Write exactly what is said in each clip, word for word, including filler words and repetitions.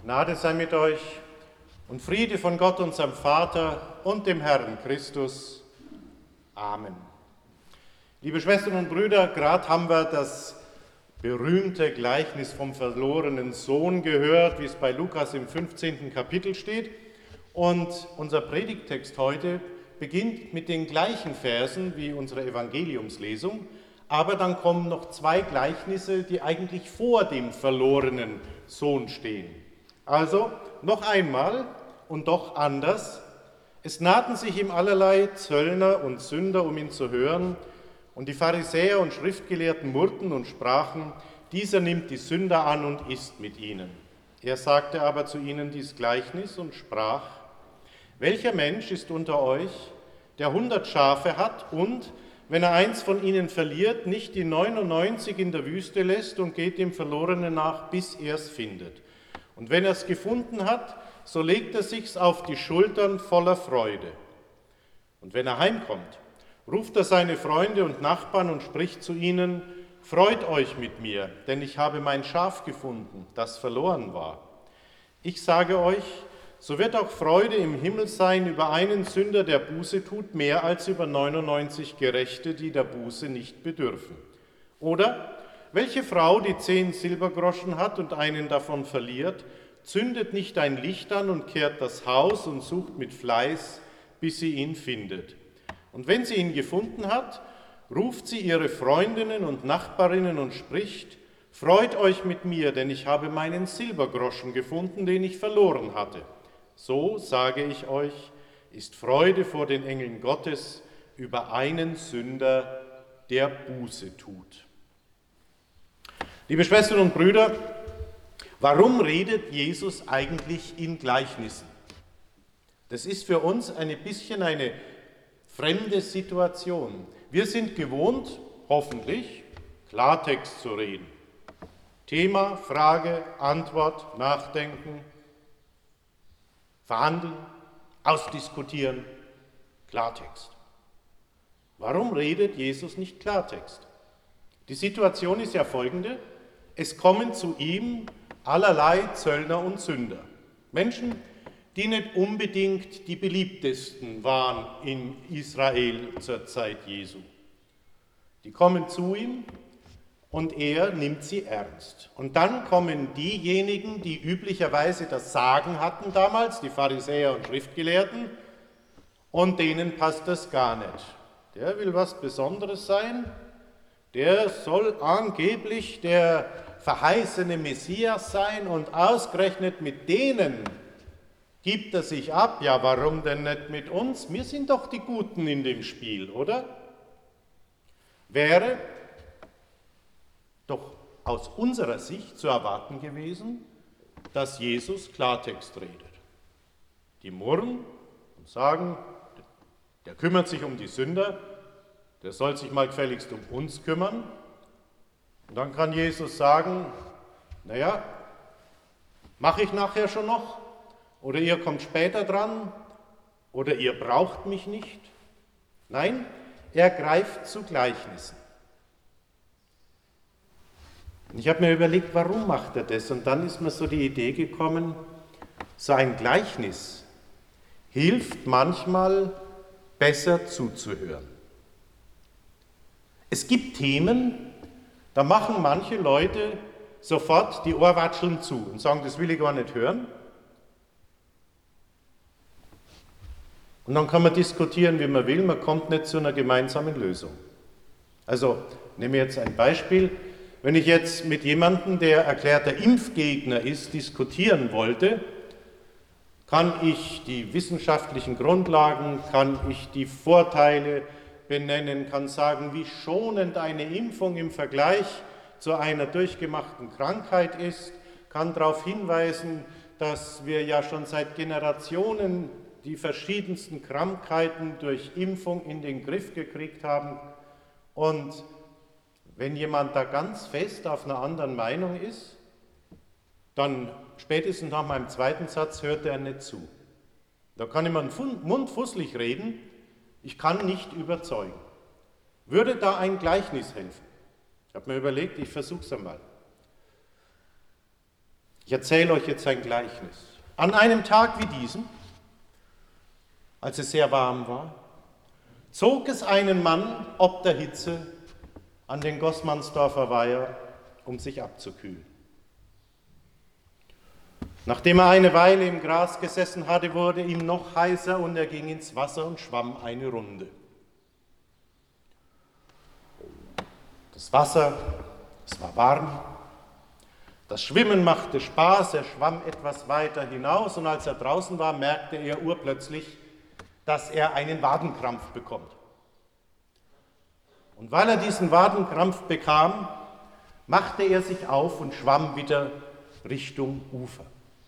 Gnade sei mit euch und Friede von Gott, unserem Vater und dem Herrn Christus. Amen. Liebe Schwestern und Brüder, gerade haben wir das berühmte Gleichnis vom verlorenen Sohn gehört, wie es bei Lukas im fünfzehnten Kapitel steht. Und unser Predigttext heute beginnt mit den gleichen Versen wie unsere Evangeliumslesung, aber dann kommen noch zwei Gleichnisse, die eigentlich vor dem verlorenen Sohn stehen. Also noch einmal und doch anders. Es nahten sich ihm allerlei Zöllner und Sünder, um ihn zu hören, und die Pharisäer und Schriftgelehrten murrten und sprachen, dieser nimmt die Sünder an und isst mit ihnen. Er sagte aber zu ihnen dies Gleichnis und sprach, welcher Mensch ist unter euch, der hundert Schafe hat und, wenn er eins von ihnen verliert, nicht die neunundneunzig in der Wüste lässt und geht dem Verlorenen nach, bis er es findet. Und wenn er es gefunden hat, so legt er sich's auf die Schultern voller Freude. Und wenn er heimkommt, ruft er seine Freunde und Nachbarn und spricht zu ihnen, freut euch mit mir, denn ich habe mein Schaf gefunden, das verloren war. Ich sage euch, so wird auch Freude im Himmel sein über einen Sünder, der Buße tut, mehr als über neunundneunzig Gerechte, die der Buße nicht bedürfen. Oder, welche Frau, die zehn Silbergroschen hat und einen davon verliert, zündet nicht ein Licht an und kehrt das Haus und sucht mit Fleiß, bis sie ihn findet. Und wenn sie ihn gefunden hat, ruft sie ihre Freundinnen und Nachbarinnen und spricht, freut euch mit mir, denn ich habe meinen Silbergroschen gefunden, den ich verloren hatte. So, sage ich euch, ist Freude vor den Engeln Gottes über einen Sünder, der Buße tut. Liebe Schwestern und Brüder, warum redet Jesus eigentlich in Gleichnissen? Das ist für uns ein bisschen eine fremde Situation. Wir sind gewohnt, hoffentlich, Klartext zu reden. Thema, Frage, Antwort, Nachdenken, verhandeln, ausdiskutieren, Klartext. Warum redet Jesus nicht Klartext? Die Situation ist ja folgende: Es kommen zu ihm allerlei Zöllner und Sünder. Menschen, die nicht unbedingt die beliebtesten waren in Israel zur Zeit Jesu. Die kommen zu ihm und er nimmt sie ernst. Und dann kommen diejenigen, die üblicherweise das Sagen hatten damals, die Pharisäer und Schriftgelehrten, und denen passt das gar nicht. Der will was Besonderes sein, der soll angeblich der verheißene Messias sein und ausgerechnet mit denen gibt er sich ab. Ja, warum denn nicht mit uns? Wir sind doch die Guten in dem Spiel, oder? Wäre doch aus unserer Sicht zu erwarten gewesen, dass Jesus Klartext redet. Die murren und sagen, der kümmert sich um die Sünder, der soll sich mal gefälligst um uns kümmern. Und dann kann Jesus sagen, naja, mache ich nachher schon noch? Oder ihr kommt später dran? Oder ihr braucht mich nicht? Nein, er greift zu Gleichnissen. Und ich habe mir überlegt, warum macht er das? Und dann ist mir so die Idee gekommen, so ein Gleichnis hilft manchmal besser zuzuhören. Es gibt Themen, da machen manche Leute sofort die Ohrwatscheln zu und sagen, das will ich gar nicht hören. Und dann kann man diskutieren, wie man will, man kommt nicht zu einer gemeinsamen Lösung. Also, nehmen wir jetzt ein Beispiel. Wenn ich jetzt mit jemandem, der erklärter Impfgegner ist, diskutieren wollte, kann ich die wissenschaftlichen Grundlagen, kann ich die Vorteile benennen, kann sagen, wie schonend eine Impfung im Vergleich zu einer durchgemachten Krankheit ist, kann darauf hinweisen, dass wir ja schon seit Generationen die verschiedensten Krankheiten durch Impfung in den Griff gekriegt haben. Und wenn jemand da ganz fest auf einer anderen Meinung ist, dann spätestens nach meinem zweiten Satz hört er nicht zu. Da kann ich mir mundfusselig reden, ich kann nicht überzeugen. Würde da ein Gleichnis helfen? Ich habe mir überlegt, ich versuche es einmal. Ich erzähle euch jetzt ein Gleichnis. An einem Tag wie diesem, als es sehr warm war, zog es einen Mann ob der Hitze an den Gossmannsdorfer Weiher, um sich abzukühlen. Nachdem er eine Weile im Gras gesessen hatte, wurde ihm noch heißer und er ging ins Wasser und schwamm eine Runde. Das Wasser, es war warm, das Schwimmen machte Spaß, er schwamm etwas weiter hinaus und als er draußen war, merkte er urplötzlich, dass er einen Wadenkrampf bekommt. Und weil er diesen Wadenkrampf bekam, machte er sich auf und schwamm wieder Richtung Ufer.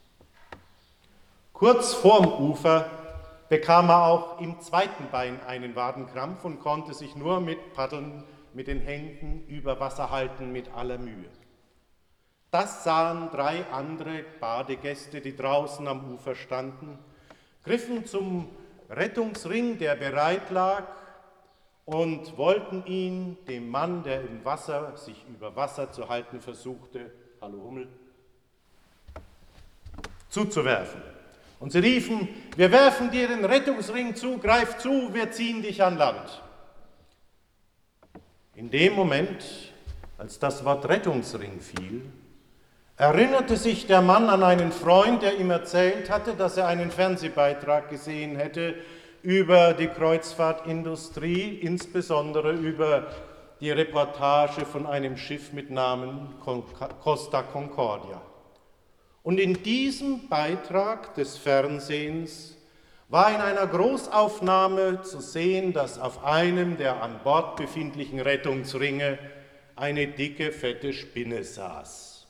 Kurz vorm Ufer bekam er auch im zweiten Bein einen Wadenkrampf und konnte sich nur mit Paddeln mit den Händen über Wasser halten mit aller Mühe. Das sahen drei andere Badegäste, die draußen am Ufer standen, griffen zum Rettungsring, der bereit lag, und wollten ihn, dem Mann, der im Wasser sich über Wasser zu halten versuchte, hallo Hummel, zuzuwerfen. Und sie riefen, wir werfen dir den Rettungsring zu, greif zu, wir ziehen dich an Land. In dem Moment, als das Wort Rettungsring fiel, erinnerte sich der Mann an einen Freund, der ihm erzählt hatte, dass er einen Fernsehbeitrag gesehen hätte über die Kreuzfahrtindustrie, insbesondere über die Reportage von einem Schiff mit Namen Costa Concordia. Und in diesem Beitrag des Fernsehens war in einer Großaufnahme zu sehen, dass auf einem der an Bord befindlichen Rettungsringe eine dicke, fette Spinne saß.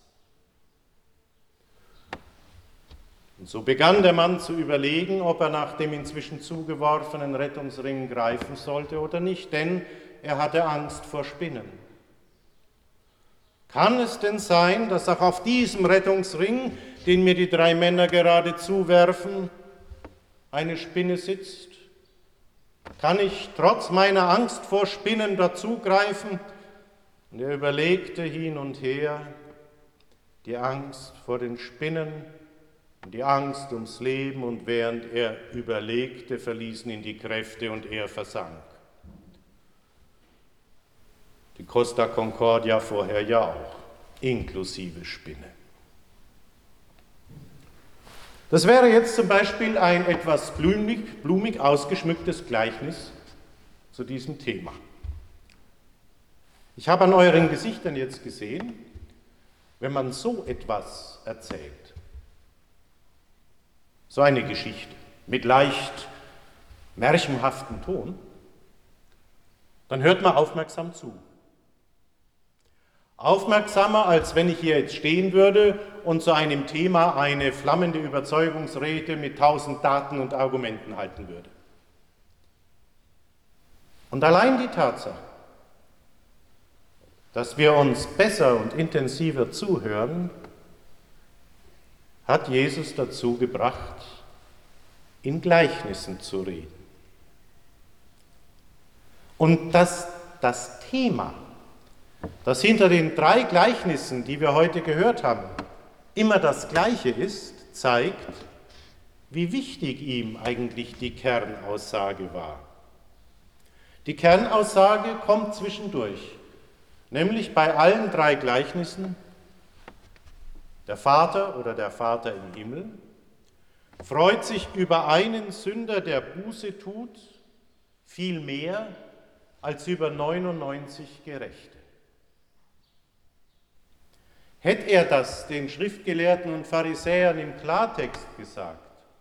Und so begann der Mann zu überlegen, ob er nach dem inzwischen zugeworfenen Rettungsring greifen sollte oder nicht, denn er hatte Angst vor Spinnen. Kann es denn sein, dass auch auf diesem Rettungsring, den mir die drei Männer gerade zuwerfen, eine Spinne sitzt? Kann ich trotz meiner Angst vor Spinnen dazugreifen? Und er überlegte hin und her, die Angst vor den Spinnen und die Angst ums Leben, und während er überlegte, verließen ihn die Kräfte und er versank. Die Costa Concordia vorher ja auch, inklusive Spinne. Das wäre jetzt zum Beispiel ein etwas blumig, blumig ausgeschmücktes Gleichnis zu diesem Thema. Ich habe an euren Gesichtern jetzt gesehen, wenn man so etwas erzählt, so eine Geschichte mit leicht märchenhaftem Ton, dann hört man aufmerksam zu. Aufmerksamer, als wenn ich hier jetzt stehen würde und zu einem Thema eine flammende Überzeugungsrede mit tausend Daten und Argumenten halten würde. Und allein die Tatsache, dass wir uns besser und intensiver zuhören, hat Jesus dazu gebracht, in Gleichnissen zu reden. Und dass das Thema, das hinter den drei Gleichnissen, die wir heute gehört haben, immer das Gleiche ist, zeigt, wie wichtig ihm eigentlich die Kernaussage war. Die Kernaussage kommt zwischendurch, nämlich bei allen drei Gleichnissen: Der Vater oder der Vater im Himmel freut sich über einen Sünder, der Buße tut, viel mehr als über neunundneunzig Gerechte. Hätte er das den Schriftgelehrten und Pharisäern im Klartext gesagt,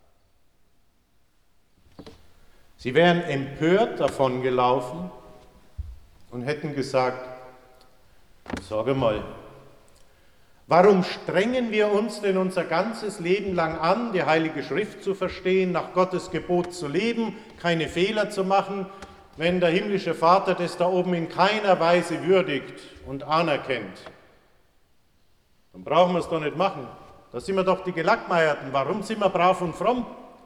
sie wären empört davongelaufen und hätten gesagt: Sag mal, warum strengen wir uns denn unser ganzes Leben lang an, die Heilige Schrift zu verstehen, nach Gottes Gebot zu leben, keine Fehler zu machen, wenn der himmlische Vater das da oben in keiner Weise würdigt und anerkennt? Dann brauchen wir es doch nicht machen. Da sind wir doch die Gelackmeierten. Warum sind wir brav und fromm?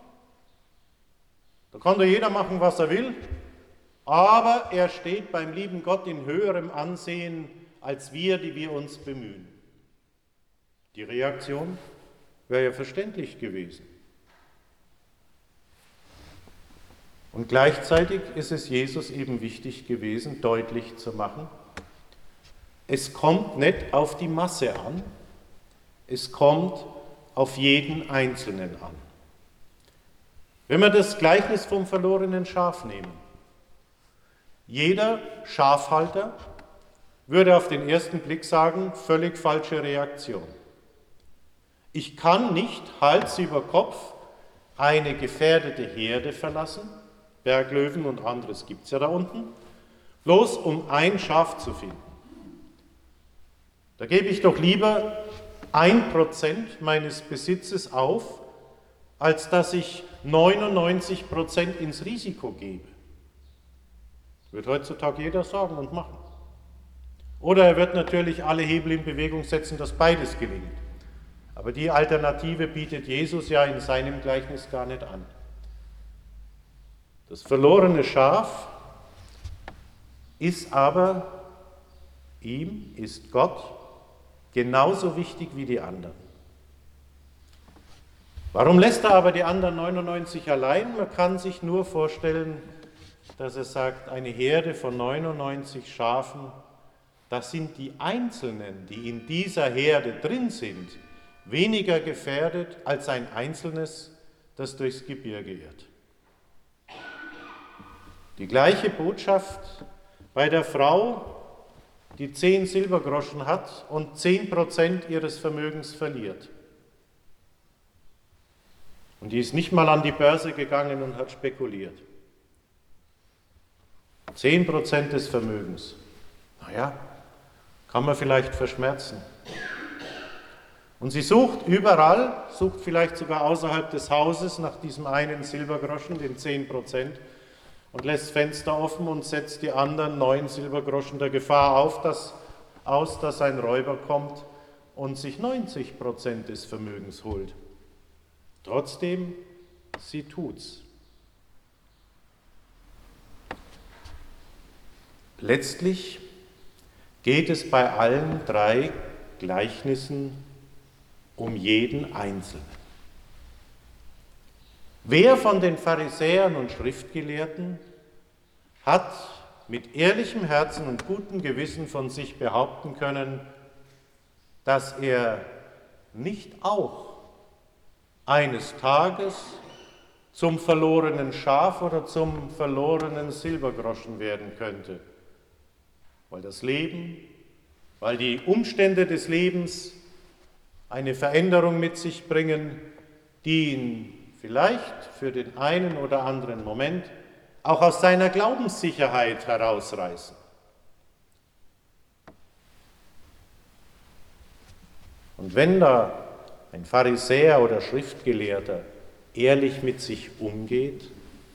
Da kann doch jeder machen, was er will. Aber er steht beim lieben Gott in höherem Ansehen als wir, die wir uns bemühen. Die Reaktion? Wäre ja verständlich gewesen. Und gleichzeitig ist es Jesus eben wichtig gewesen, deutlich zu machen, es kommt nicht auf die Masse an, es kommt auf jeden Einzelnen an. Wenn wir das Gleichnis vom verlorenen Schaf nehmen, jeder Schafhalter würde auf den ersten Blick sagen, völlig falsche Reaktion. Ich kann nicht Hals über Kopf eine gefährdete Herde verlassen, Berglöwen und anderes gibt es ja da unten, bloß um ein Schaf zu finden. Da gebe ich doch lieber ein Prozent meines Besitzes auf, als dass ich neunundneunzig Prozent ins Risiko gebe. Wird heutzutage jeder sagen und machen. Oder er wird natürlich alle Hebel in Bewegung setzen, dass beides gelingt. Aber die Alternative bietet Jesus ja in seinem Gleichnis gar nicht an. Das verlorene Schaf ist aber, ihm ist Gott genauso wichtig wie die anderen. Warum lässt er aber die anderen neunundneunzig allein? Man kann sich nur vorstellen, dass er sagt, eine Herde von neunundneunzig Schafen, das sind die Einzelnen, die in dieser Herde drin sind, weniger gefährdet als ein Einzelnes, das durchs Gebirge irrt. Die gleiche Botschaft bei der Frau, die zehn Silbergroschen hat und zehn Prozent ihres Vermögens verliert. Und die ist nicht mal an die Börse gegangen und hat spekuliert. Zehn Prozent des Vermögens. Naja, kann man vielleicht verschmerzen. Und sie sucht überall, sucht vielleicht sogar außerhalb des Hauses nach diesem einen Silbergroschen, den zehn Prozent, und lässt Fenster offen und setzt die anderen neun Silbergroschen der Gefahr auf, dass, aus, dass ein Räuber kommt und sich neunzig Prozent des Vermögens holt. Trotzdem, sie tut's. Letztlich geht es bei allen drei Gleichnissen um jeden Einzelnen. Wer von den Pharisäern und Schriftgelehrten hat mit ehrlichem Herzen und gutem Gewissen von sich behaupten können, dass er nicht auch eines Tages zum verlorenen Schaf oder zum verlorenen Silbergroschen werden könnte? Weil das Leben, weil die Umstände des Lebens eine Veränderung mit sich bringen, die ihn vielleicht für den einen oder anderen Moment auch aus seiner Glaubenssicherheit herausreißen. Und wenn da ein Pharisäer oder Schriftgelehrter ehrlich mit sich umgeht,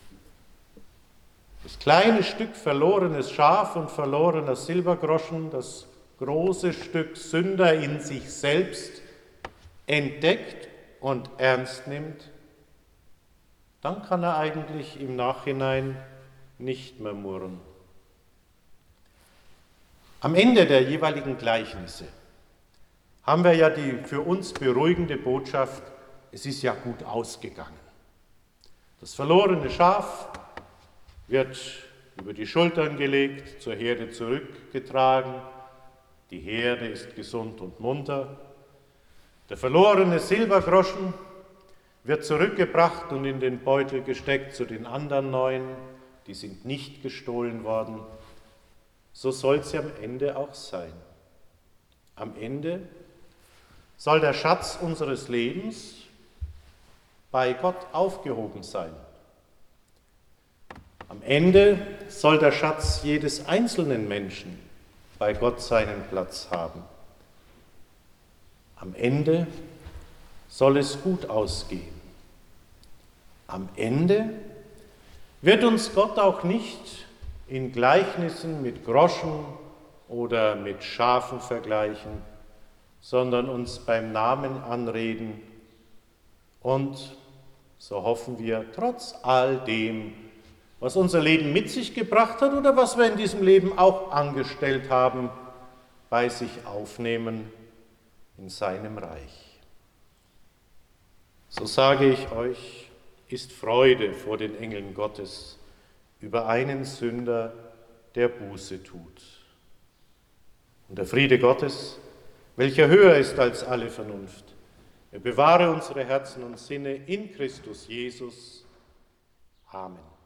das kleine Stück verlorenes Schaf und verlorener Silbergroschen, das große Stück Sünder in sich selbst entdeckt und ernst nimmt, dann kann er eigentlich im Nachhinein nicht mehr murren. Am Ende der jeweiligen Gleichnisse haben wir ja die für uns beruhigende Botschaft, es ist ja gut ausgegangen. Das verlorene Schaf wird über die Schultern gelegt, zur Herde zurückgetragen, die Herde ist gesund und munter. Der verlorene Silbergroschen wird zurückgebracht und in den Beutel gesteckt zu den anderen neun, die sind nicht gestohlen worden. So soll es ja am Ende auch sein. Am Ende soll der Schatz unseres Lebens bei Gott aufgehoben sein. Am Ende soll der Schatz jedes einzelnen Menschen bei Gott seinen Platz haben. Am Ende soll es gut ausgehen. Am Ende wird uns Gott auch nicht in Gleichnissen mit Groschen oder mit Schafen vergleichen, sondern uns beim Namen anreden und, so hoffen wir, trotz all dem, was unser Leben mit sich gebracht hat oder was wir in diesem Leben auch angestellt haben, bei sich aufnehmen in seinem Reich. So sage ich euch, ist Freude vor den Engeln Gottes über einen Sünder, der Buße tut. Und der Friede Gottes, welcher höher ist als alle Vernunft, er bewahre unsere Herzen und Sinne in Christus Jesus. Amen.